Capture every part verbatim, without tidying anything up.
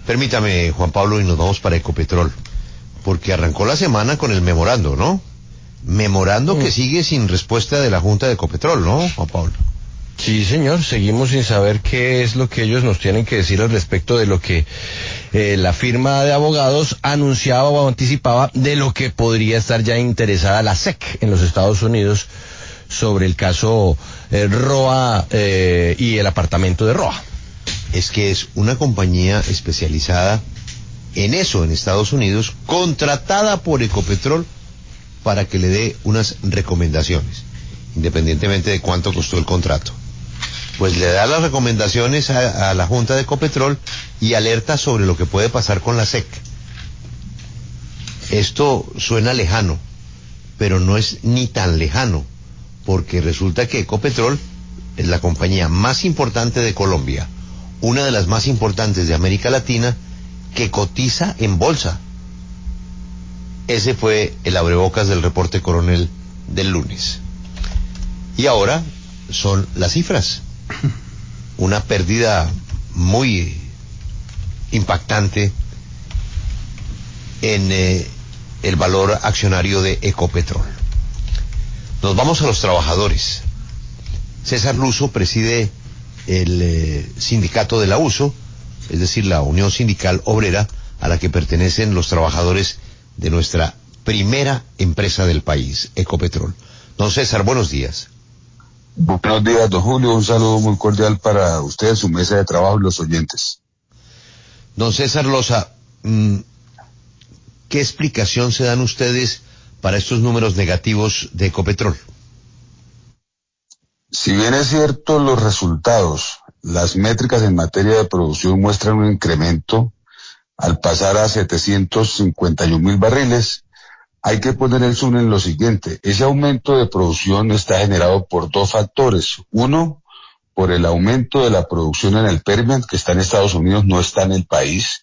Permítame, Juan Pablo, y nos vamos para Ecopetrol, porque arrancó la semana con el memorando, ¿no? Memorando mm. que sigue sin respuesta de la Junta de Ecopetrol, ¿no, Juan Pablo? Sí, señor, seguimos sin saber qué es lo que ellos nos tienen que decir al respecto de lo que eh, la firma de abogados anunciaba o anticipaba de lo que podría estar ya interesada la S E C en los Estados Unidos sobre el caso eh, Roa eh, y el apartamento de Roa. Es que es una compañía especializada en eso en Estados Unidos, contratada por Ecopetrol para que le dé unas recomendaciones, independientemente de cuánto costó el contrato. Pues le da las recomendaciones a, a la Junta de Ecopetrol y alerta sobre lo que puede pasar con la S E C. Esto suena lejano, pero no es ni tan lejano, porque resulta que Ecopetrol es la compañía más importante de Colombia, una de las más importantes de América Latina, que cotiza en bolsa. Ese fue el abrebocas del reporte coronel del lunes. Y ahora son las cifras. Una pérdida muy impactante en eh, el valor accionario de Ecopetrol. Nos vamos a los trabajadores. César Luzo preside el eh, sindicato de la U S O, es decir, la Unión Sindical Obrera, a la que pertenecen los trabajadores de nuestra primera empresa del país, Ecopetrol. Don César, buenos días. Buenos días, don Julio. Un saludo muy cordial para usted, su mesa de trabajo y los oyentes. Don César Loza, ¿qué explicación se dan ustedes para estos números negativos de Ecopetrol? Si bien es cierto, los resultados, las métricas en materia de producción muestran un incremento al pasar a setecientos cincuenta y un mil barriles, hay que poner el zoom en lo siguiente. Ese aumento de producción está generado por dos factores. Uno, por el aumento de la producción en el Permian, que está en Estados Unidos, no está en el país.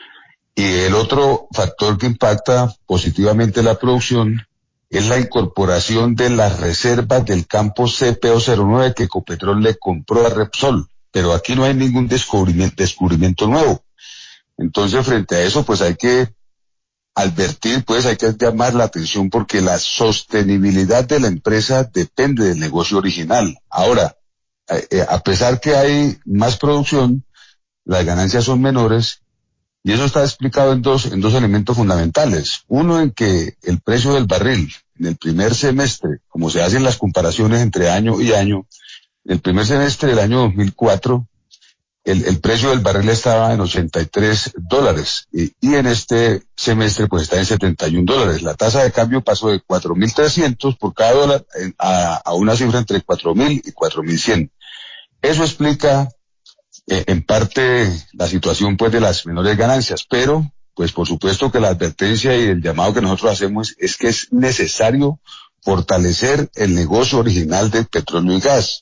Y el otro factor que impacta positivamente la producción es la incorporación de las reservas del campo C P O cero nueve que Ecopetrol le compró a Repsol. Pero aquí no hay ningún descubrimiento, descubrimiento nuevo. Entonces, frente a eso, pues hay que advertir, pues hay que llamar la atención porque la sostenibilidad de la empresa depende del negocio original. Ahora, eh, a pesar que hay más producción, las ganancias son menores y eso está explicado en dos, en dos elementos fundamentales. Uno, en que el precio del barril en el primer semestre, como se hacen las comparaciones entre año y año, en el primer semestre del año dos mil cuatro, El, el precio del barril estaba en ochenta y tres dólares y, y en este semestre pues está en setenta y un dólares. La tasa de cambio pasó de cuatro mil trescientos por cada dólar a, a una cifra entre cuatro mil y cuatro mil cien. Eso explica eh, en parte la situación pues de las menores ganancias, pero pues por supuesto que la advertencia y el llamado que nosotros hacemos es que es necesario fortalecer el negocio original del petróleo y gas.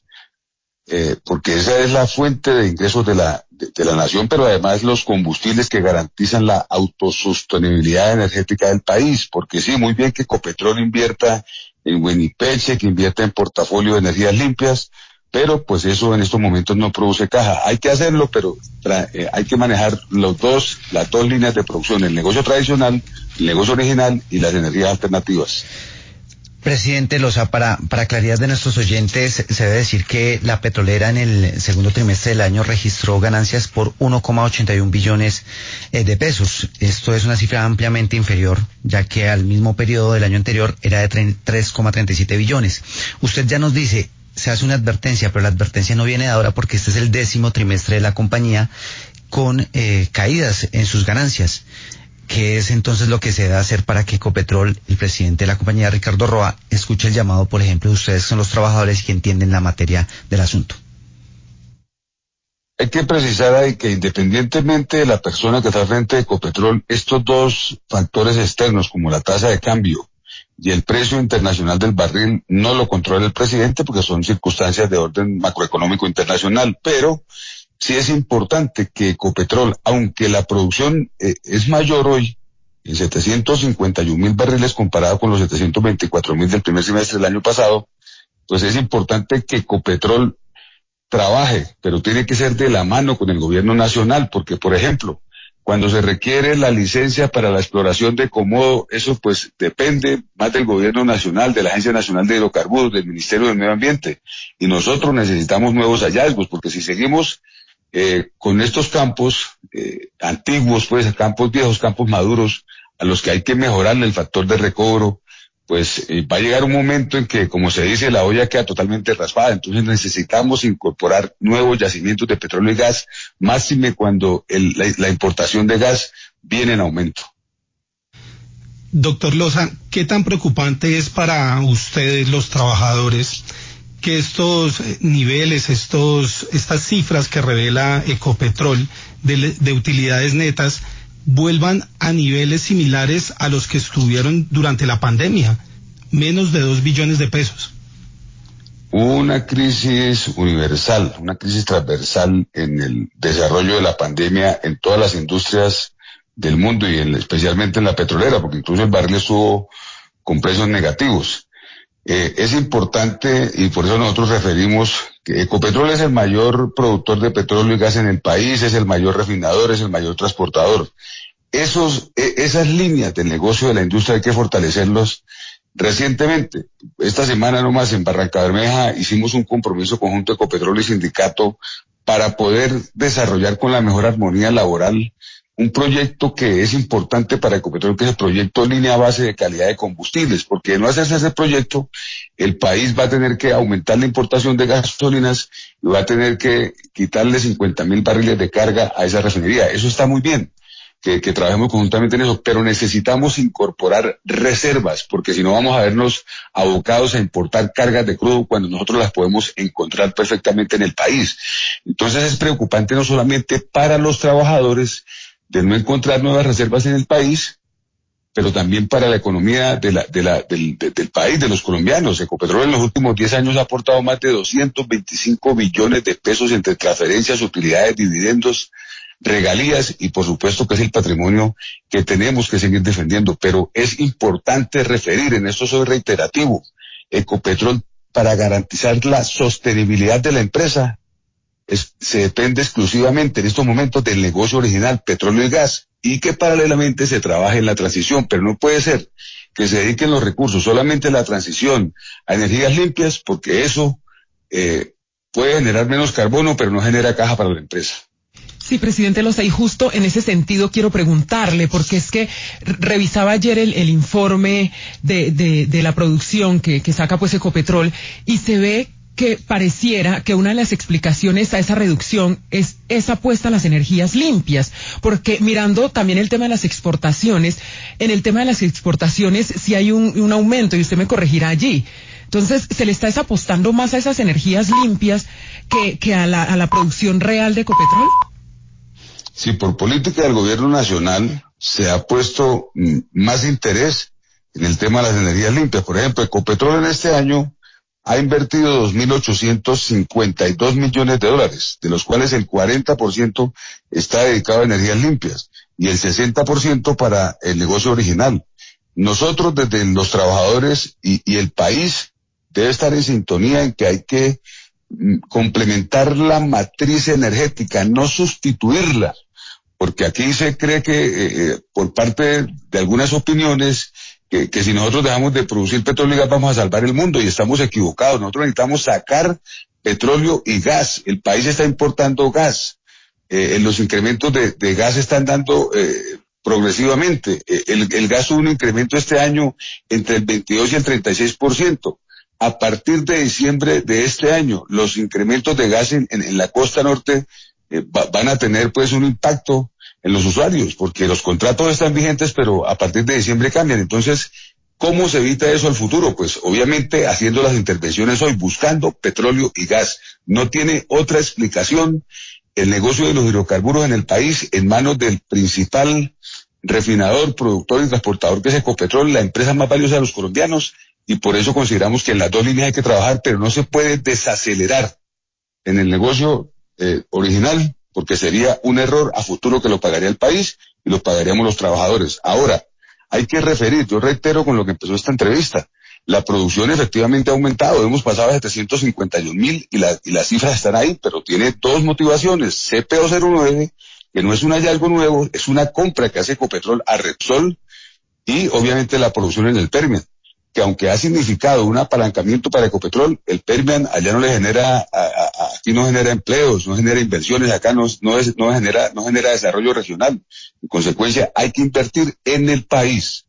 Eh, porque esa es la fuente de ingresos de la, de, de la nación, pero además los combustibles que garantizan la autosostenibilidad energética del país, porque sí, muy bien que Ecopetrol invierta en Wenipeche, que invierta en portafolio de energías limpias, pero pues eso en estos momentos no produce caja. Hay que hacerlo, pero tra- eh, hay que manejar los dos, las dos líneas de producción, el negocio tradicional, el negocio original y las energías alternativas. Presidente Loza, para, para claridad de nuestros oyentes, se debe decir que la petrolera en el segundo trimestre del año registró ganancias por uno coma ochenta y un billones eh, de pesos. Esto es una cifra ampliamente inferior, ya que al mismo periodo del año anterior era de tres coma treinta y siete billones. Usted ya nos dice, se hace una advertencia, pero la advertencia no viene de ahora porque este es el décimo trimestre de la compañía con eh, caídas en sus ganancias. ¿Qué es entonces lo que se debe hacer para que Ecopetrol, el presidente de la compañía, Ricardo Roa, escuche el llamado, por ejemplo, de ustedes, son los trabajadores que entienden la materia del asunto? Hay que precisar ahí que independientemente de la persona que está al frente de Ecopetrol, estos dos factores externos, como la tasa de cambio y el precio internacional del barril, no lo controla el presidente porque son circunstancias de orden macroeconómico internacional, pero sí es importante que Ecopetrol, aunque la producción eh, es mayor hoy, en setecientos cincuenta y un mil barriles comparado con los setecientos veinticuatro mil del primer semestre del año pasado, pues es importante que Ecopetrol trabaje, pero tiene que ser de la mano con el gobierno nacional, porque por ejemplo, Cuando se requiere la licencia para la exploración de Comodo, eso pues depende más del gobierno nacional, de la Agencia Nacional de Hidrocarburos, del Ministerio del Medio Ambiente. Y nosotros necesitamos nuevos hallazgos, porque si seguimos eh, con estos campos eh, antiguos, pues campos viejos, campos maduros, a los que hay que mejorarle el factor de recobro, pues eh, va a llegar un momento en que, como se dice, la olla queda totalmente raspada. Entonces necesitamos incorporar nuevos yacimientos de petróleo y gas, máxime cuando el, la, la importación de gas viene en aumento. Doctor Loza, ¿qué tan preocupante es para ustedes, los trabajadores, que estos niveles, estos, estas cifras que revela Ecopetrol de, de utilidades netas vuelvan a niveles similares a los que estuvieron durante la pandemia, menos de dos billones de pesos? Una crisis universal, una crisis transversal en el desarrollo de la pandemia en todas las industrias del mundo y en, especialmente en la petrolera, porque incluso el barril estuvo con precios negativos. Eh, es importante, y por eso nosotros referimos que Ecopetrol es el mayor productor de petróleo y gas en el país, es el mayor refinador, es el mayor transportador. Esos, eh, esas líneas del negocio de la industria hay que fortalecerlos recientemente. Esta semana nomás en Barranca Bermeja hicimos un compromiso conjunto de Ecopetrol y sindicato para poder desarrollar con la mejor armonía laboral un proyecto que es importante para Ecopetrol, que es el proyecto Línea Base de Calidad de Combustibles, porque de no hacerse ese proyecto, el país va a tener que aumentar la importación de gasolinas y va a tener que quitarle cincuenta mil barriles de carga a esa refinería. Eso está muy bien, que, que trabajemos conjuntamente en eso, pero necesitamos incorporar reservas, porque si no vamos a vernos abocados a importar cargas de crudo cuando nosotros las podemos encontrar perfectamente en el país. Entonces es preocupante no solamente para los trabajadores, de no encontrar nuevas reservas en el país, pero también para la economía de la, de la, del, de, del país, de los colombianos. Ecopetrol en los últimos diez años ha aportado más de doscientos veinticinco billones de pesos entre transferencias, utilidades, dividendos, regalías, y por supuesto que es el patrimonio que tenemos que seguir defendiendo. Pero es importante referir, en esto soy reiterativo, Ecopetrol, para garantizar la sostenibilidad de la empresa, Es, se depende exclusivamente en estos momentos del negocio original, petróleo y gas, y que paralelamente se trabaje en la transición, pero no puede ser que se dediquen los recursos solamente a la transición a energías limpias, porque eso eh, puede generar menos carbono, pero no genera caja para la empresa. Sí, presidente Loza, y justo en ese sentido quiero preguntarle, porque es que revisaba ayer el, el informe de, de, de la producción que, que saca pues Ecopetrol, y se ve que pareciera que una de las explicaciones a esa reducción es esa apuesta a las energías limpias, porque mirando también el tema de las exportaciones, en el tema de las exportaciones sí hay un, un aumento, y usted me corregirá allí. Entonces, ¿se le está apostando más a esas energías limpias que, que a la, a la producción real de Ecopetrol? Sí, por política del gobierno nacional se ha puesto mm, más interés en el tema de las energías limpias. Por ejemplo, Ecopetrol en este año ha invertido dos mil ochocientos cincuenta y dos millones de dólares, de los cuales el cuarenta por ciento está dedicado a energías limpias y el sesenta por ciento para el negocio original. Nosotros desde los trabajadores y, y el país debe estar en sintonía en que hay que mm, complementar la matriz energética, no sustituirla, porque aquí se cree que eh, por parte de algunas opiniones Que, que si nosotros dejamos de producir petróleo y gas vamos a salvar el mundo, y estamos equivocados. Nosotros necesitamos sacar petróleo y gas. El país está importando gas. Eh, los incrementos de, de gas están dando eh, progresivamente. Eh, el, el gas tuvo un incremento este año entre el veintidós y el treinta y seis por ciento. A partir de diciembre de este año, los incrementos de gas en, en, en la costa norte eh, va, van a tener pues un impacto en los usuarios, porque los contratos están vigentes, pero a partir de diciembre cambian. Entonces, ¿cómo se evita eso al futuro? Pues obviamente haciendo las intervenciones hoy, buscando petróleo y gas. No tiene otra explicación el negocio de los hidrocarburos en el país en manos del principal refinador, productor y transportador que es Ecopetrol, la empresa más valiosa de los colombianos, y por eso consideramos que en las dos líneas hay que trabajar, pero no se puede desacelerar en el negocio eh, original, porque sería un error a futuro que lo pagaría el país y lo pagaríamos los trabajadores. Ahora, hay que referir, yo reitero con lo que empezó esta entrevista, la producción efectivamente ha aumentado, hemos pasado a setecientos cincuenta y un mil y, la, y las cifras están ahí, pero tiene dos motivaciones. C P O cero nueve, que no es un hallazgo nuevo, es una compra que hace Ecopetrol a Repsol y obviamente la producción en el Permian, que aunque ha significado un apalancamiento para Ecopetrol, el Permian allá no le genera, a, a, aquí no genera empleos, no genera inversiones, acá no, no, es, no, genera, no genera desarrollo regional. En consecuencia, hay que invertir en el país.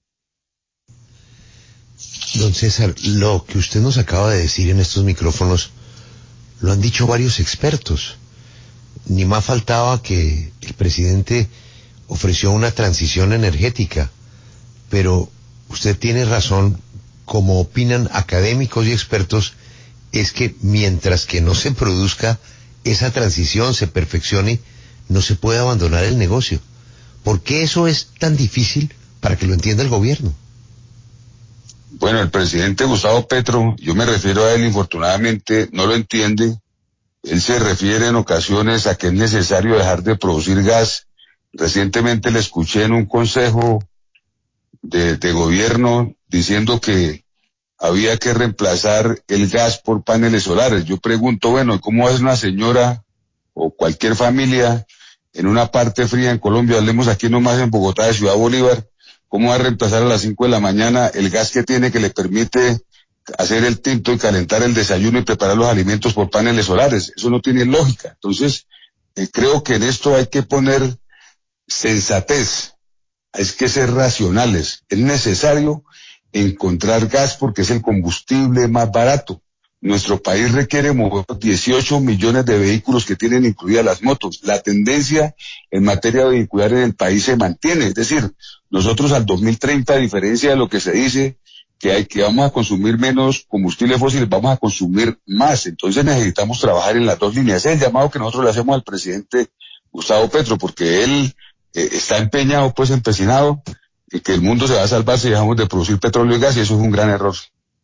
Don César, lo que usted nos acaba de decir en estos micrófonos, lo han dicho varios expertos. Ni más faltaba que el presidente ofreció una transición energética, pero usted tiene razón, como opinan académicos y expertos, es que mientras que no se produzca esa transición, se perfeccione, no se puede abandonar el negocio. ¿Por qué eso es tan difícil para que lo entienda el gobierno? Bueno, el presidente Gustavo Petro, yo me refiero a él, infortunadamente no lo entiende. Él se refiere en ocasiones a que es necesario dejar de producir gas. Recientemente le escuché en un consejo de, de gobierno diciendo que había que reemplazar el gas por paneles solares. Yo pregunto, bueno, ¿cómo hace una señora o cualquier familia en una parte fría en Colombia, hablemos aquí nomás en Bogotá, de Ciudad Bolívar, cómo va a reemplazar a las cinco de la mañana el gas que tiene, que le permite hacer el tinto y calentar el desayuno y preparar los alimentos por paneles solares? Eso no tiene lógica. Entonces, eh, creo que en esto hay que poner sensatez, hay que ser racionales. Es necesario encontrar gas porque es el combustible más barato. Nuestro país requiere mover dieciocho millones de vehículos que tienen incluidas las motos. La tendencia en materia vehicular en el país se mantiene. Es decir, nosotros al dos mil treinta, a diferencia de lo que se dice, que hay que vamos a consumir menos combustibles fósiles, vamos a consumir más. Entonces necesitamos trabajar en las dos líneas. Es el llamado que nosotros le hacemos al presidente Gustavo Petro, porque él eh, está empeñado, pues empecinado, en que el mundo se va a salvar si dejamos de producir petróleo y gas, y eso es un gran error.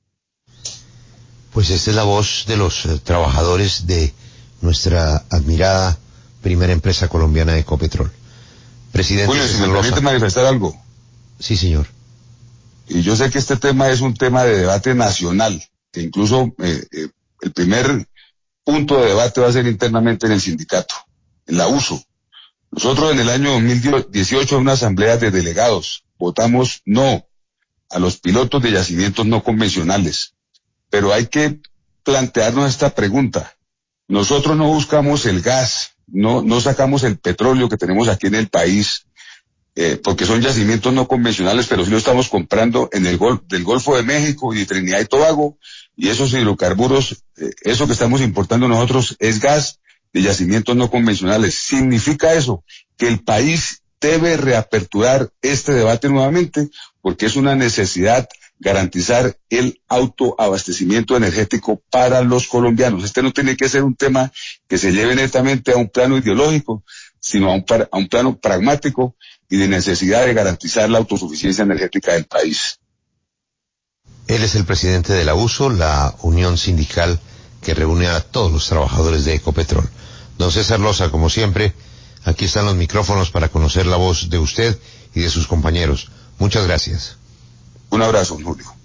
Pues esta es la voz de los eh, trabajadores de nuestra admirada primera empresa colombiana de Ecopetrol. Presidente Julio, si César me Loza. permite manifestar algo. Sí, señor. Y yo sé que este tema es un tema de debate nacional, que incluso eh, eh, el primer punto de debate va a ser internamente en el sindicato, en la U S O. Nosotros en el año dos mil dieciocho en una asamblea de delegados votamos no a los pilotos de yacimientos no convencionales, pero hay que plantearnos esta pregunta. Nosotros no buscamos el gas, no, no sacamos el petróleo que tenemos aquí en el país, Eh, porque son yacimientos no convencionales, pero sí lo estamos comprando en el Gol, del Golfo de México y de Trinidad y Tobago, y esos hidrocarburos, eh, eso que estamos importando nosotros es gas de yacimientos no convencionales. ¿Significa eso que el país debe reaperturar este debate nuevamente? Porque es una necesidad garantizar el autoabastecimiento energético para los colombianos. Este no tiene que ser un tema que se lleve netamente a un plano ideológico, sino a un, a un plano pragmático y de necesidad de garantizar la autosuficiencia energética del país. Él es el presidente de la U S O, la unión sindical que reúne a todos los trabajadores de Ecopetrol. Don César Loza, como siempre, aquí están los micrófonos para conocer la voz de usted y de sus compañeros. Muchas gracias. Un abrazo, Julio.